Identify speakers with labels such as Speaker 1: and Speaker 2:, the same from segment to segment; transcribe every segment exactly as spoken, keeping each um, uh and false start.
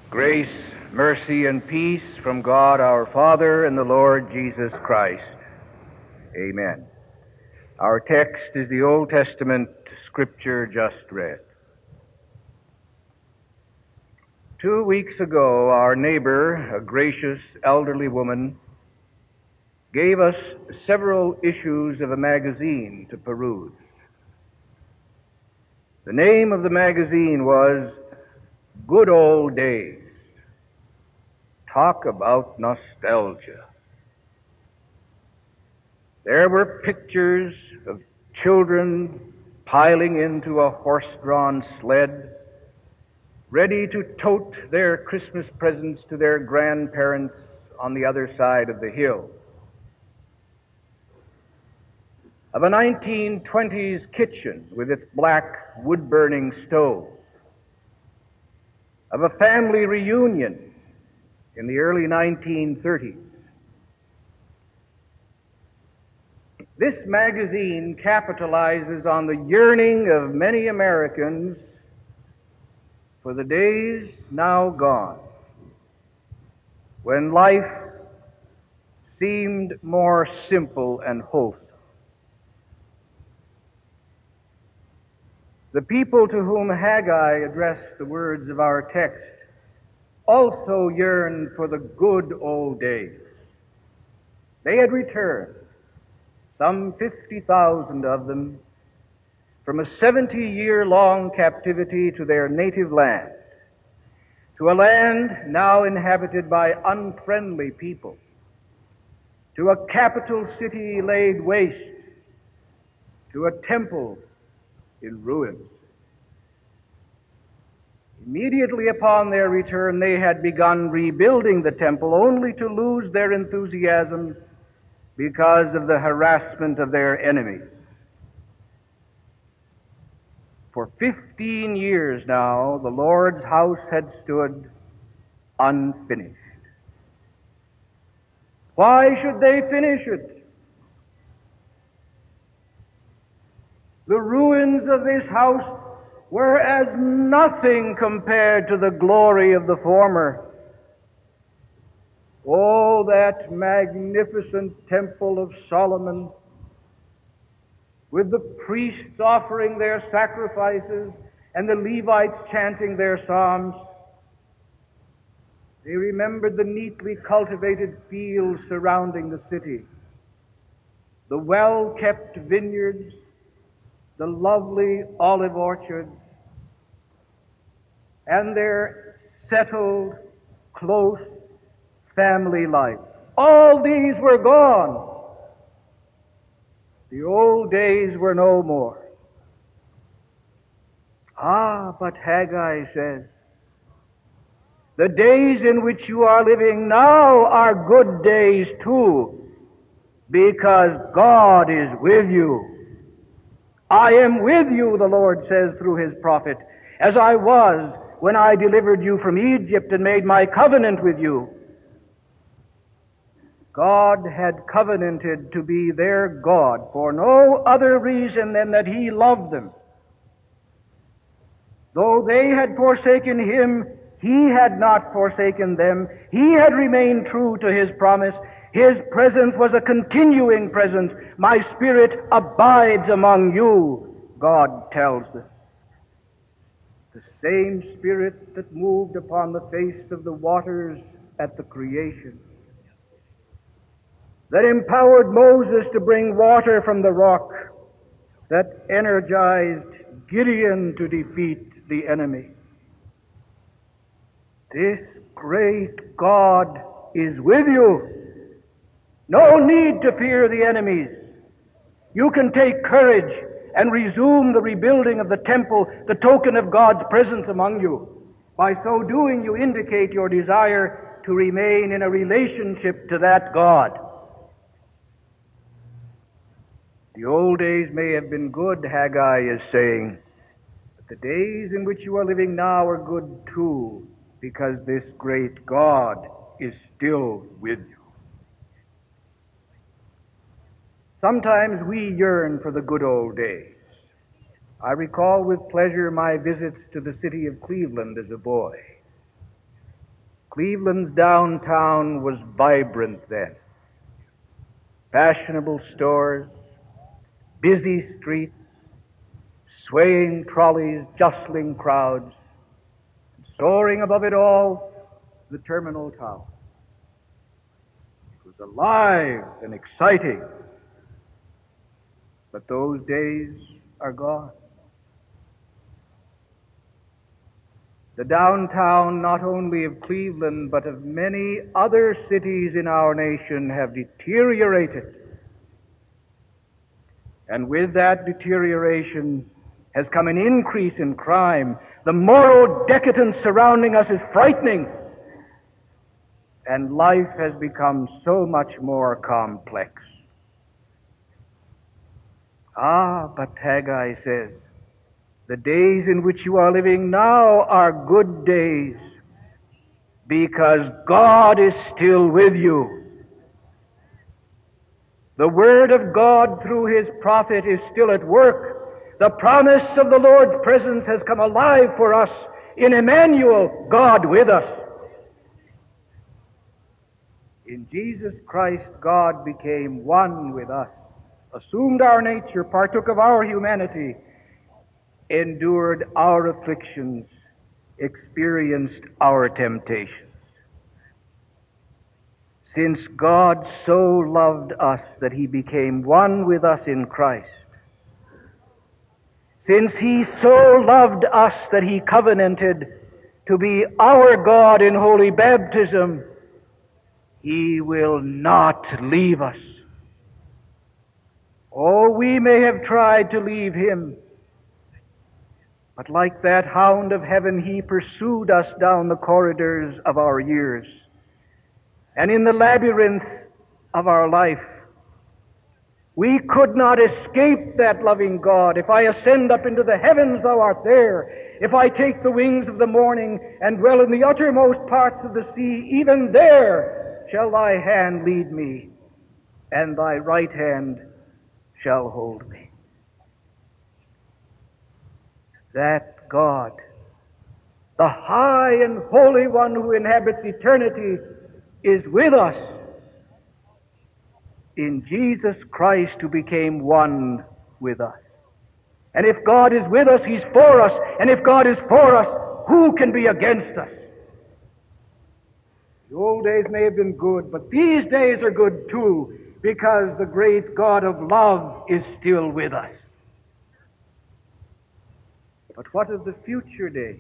Speaker 1: Grace, mercy, and peace from God our Father and the Lord Jesus Christ. Amen. Our text is the Old Testament scripture just read. Two weeks ago, our neighbor, a gracious elderly woman, gave us several issues of a magazine to peruse. The name of the magazine was Good Old Days. Talk about nostalgia. There were pictures of children piling into a horse-drawn sled, ready to tote their Christmas presents to their grandparents on the other side of the hill. Of a nineteen twenties kitchen with its black wood-burning stove. Of a family reunion in the early nineteen thirties. This magazine capitalizes on the yearning of many Americans for the days now gone, when life seemed more simple and wholesome. The people to whom Haggai addressed the words of our text also yearned for the good old days. They had returned, some fifty thousand of them, from a seventy-year-long captivity to their native land, to a land now inhabited by unfriendly people, to a capital city laid waste, to a temple in ruins. Immediately upon their return, they had begun rebuilding the temple, only to lose their enthusiasm because of the harassment of their enemies. For fifteen years now, the Lord's house had stood unfinished. Why should they finish it? The ruins of this house were as nothing compared to the glory of the former. Oh, that magnificent temple of Solomon, with the priests offering their sacrifices and the Levites chanting their psalms. They remembered the neatly cultivated fields surrounding the city, the well-kept vineyards, the lovely olive orchards, and their settled, close family life. All these were gone. The old days were no more. Ah, but Haggai says, the days in which you are living now are good days too, because God is with you. I am with you, the Lord says through his prophet, as I was when I delivered you from Egypt and made my covenant with you. God had covenanted to be their God for no other reason than that he loved them. Though they had forsaken him, he had not forsaken them. He had remained true to his promise. His presence was a continuing presence. My Spirit abides among you, God tells us. The same Spirit that moved upon the face of the waters at the creation, that empowered Moses to bring water from the rock, that energized Gideon to defeat the enemy. This great God is with you. No need to fear the enemies. You can take courage and resume the rebuilding of the temple, the token of God's presence among you. By so doing, you indicate your desire to remain in a relationship to that God. The old days may have been good, Haggai is saying, but the days in which you are living now are good too, because this great God is still with you. Sometimes we yearn for the good old days. I recall with pleasure my visits to the city of Cleveland as a boy. Cleveland's downtown was vibrant then. Fashionable stores, busy streets, swaying trolleys, jostling crowds, soaring above it all, the terminal tower. It was alive and exciting, but those days are gone. The downtown, not only of Cleveland, but of many other cities in our nation, have deteriorated. And with that deterioration has come an increase in crime. The moral decadence surrounding us is frightening. And life has become so much more complex. Ah, but Haggai says, the days in which you are living now are good days because God is still with you. The Word of God through His prophet is still at work. The promise of the Lord's presence has come alive for us in Emmanuel, God with us. In Jesus Christ, God became one with us, assumed our nature, partook of our humanity, endured our afflictions, experienced our temptations. Since God so loved us that He became one with us in Christ, since He so loved us that He covenanted to be our God in holy baptism, He will not leave us. Oh, we may have tried to leave Him, but like that hound of heaven, He pursued us down the corridors of our years. And in the labyrinth of our life, we could not escape that loving God. If I ascend up into the heavens, Thou art there. If I take the wings of the morning and dwell in the uttermost parts of the sea, even there shall Thy hand lead me, and Thy right hand shall hold me. That God, the high and holy one who inhabits eternity, is with us in Jesus Christ, who became one with us. And if God is with us, He's for us. And if God is for us, who can be against us? The old days may have been good, but these days are good too, because the great God of love is still with us. But what of the future days?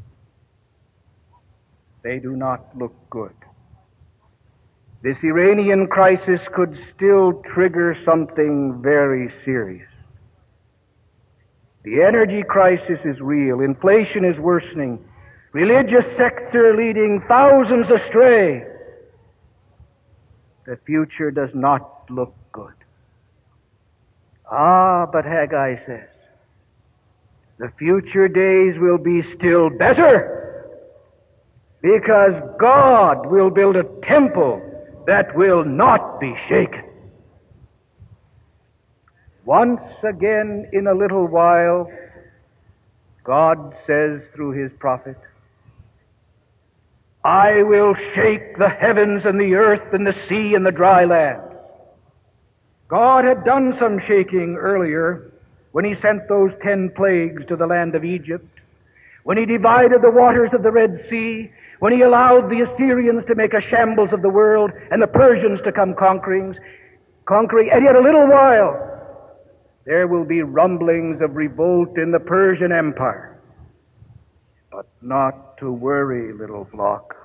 Speaker 1: They do not look good. This Iranian crisis could still trigger something very serious. The energy crisis is real. Inflation is worsening. Religious sects are leading thousands astray. The future does not look good. Ah, but Haggai says, the future days will be still better, because God will build a temple that will not be shaken. Once again in a little while, God says through His prophet, I will shake the heavens and the earth and the sea and the dry land. God had done some shaking earlier when He sent those ten plagues to the land of Egypt, when He divided the waters of the Red Sea, when He allowed the Assyrians to make a shambles of the world and the Persians to come conquering, conquering, and yet a little while there will be rumblings of revolt in the Persian Empire. But not to worry, little flock.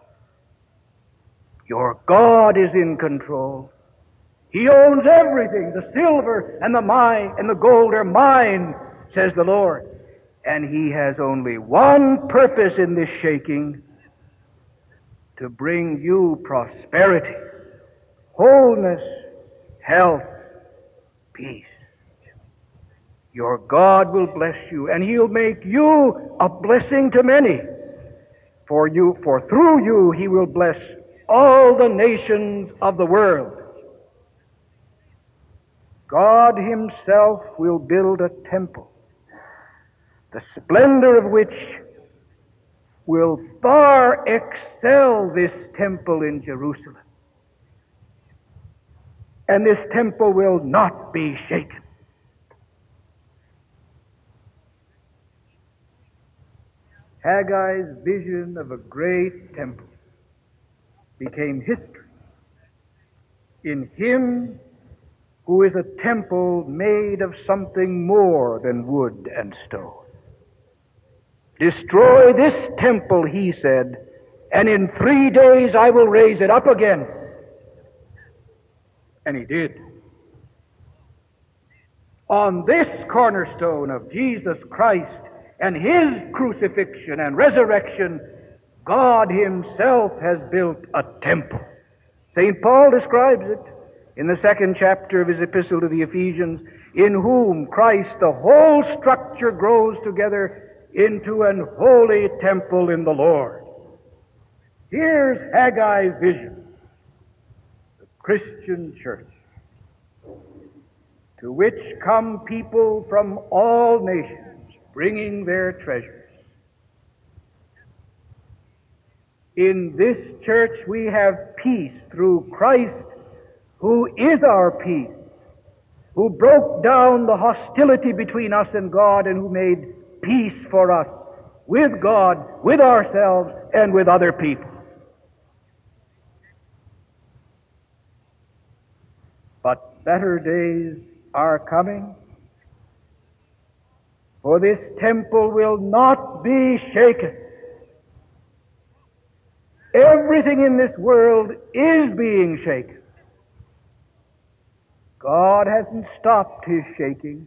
Speaker 1: Your God is in control. He owns everything. The silver and the mine and the gold are mine, says the Lord. And He has only one purpose in this shaking: to bring you prosperity, wholeness, health, peace. Your God will bless you, and He'll make you a blessing to many. For you, for through you He will bless all the nations of the world. God Himself will build a temple, the splendor of which will far excel this temple in Jerusalem. And this temple will not be shaken. Haggai's vision of a great temple became history in him who is a temple made of something more than wood and stone. Destroy this temple, he said, and in three days I will raise it up again. And he did. On this cornerstone of Jesus Christ and his crucifixion and resurrection, God himself has built a temple. Saint Paul describes it in the second chapter of his epistle to the Ephesians, in whom Christ, the whole structure, grows together into an holy temple in the Lord. Here's Haggai's vision. The Christian church, to which come people from all nations, bringing their treasures. In this church we have peace through Christ, who is our peace, who broke down the hostility between us and God, and who made peace for us with God, with ourselves, and with other people. But better days are coming, for this temple will not be shaken. Everything in this world is being shaken. God hasn't stopped his shaking.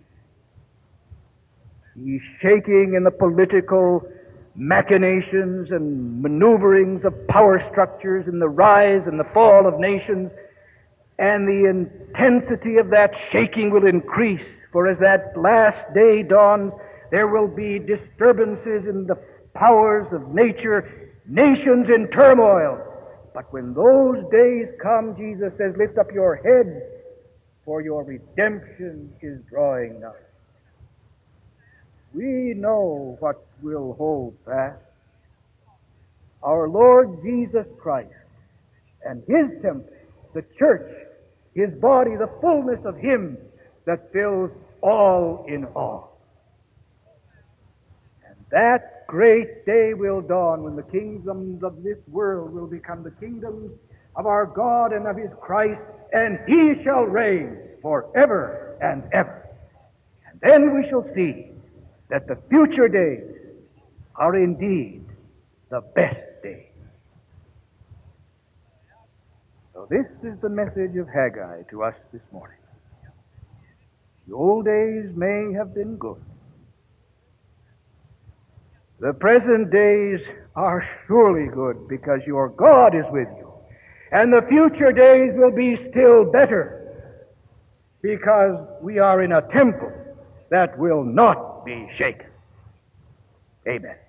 Speaker 1: He's shaking in the political machinations and maneuverings of power structures, in the rise and the fall of nations, and the intensity of that shaking will increase. For as that last day dawns, there will be disturbances in the powers of nature, nations in turmoil. But when those days come, Jesus says, lift up your head, for your redemption is drawing nigh. We know what will hold fast. Our Lord Jesus Christ and his temple, the church, his body, the fullness of him that fills all in all. And that great day will dawn when the kingdoms of this world will become the kingdoms of our God and of his Christ, and he shall reign forever and ever. And then we shall see that the future days are indeed the best days. So this is the message of Haggai to us this morning. The old days may have been good. The present days are surely good because your God is with you. And the future days will be still better because we are in a temple that will not be shaken. Amen.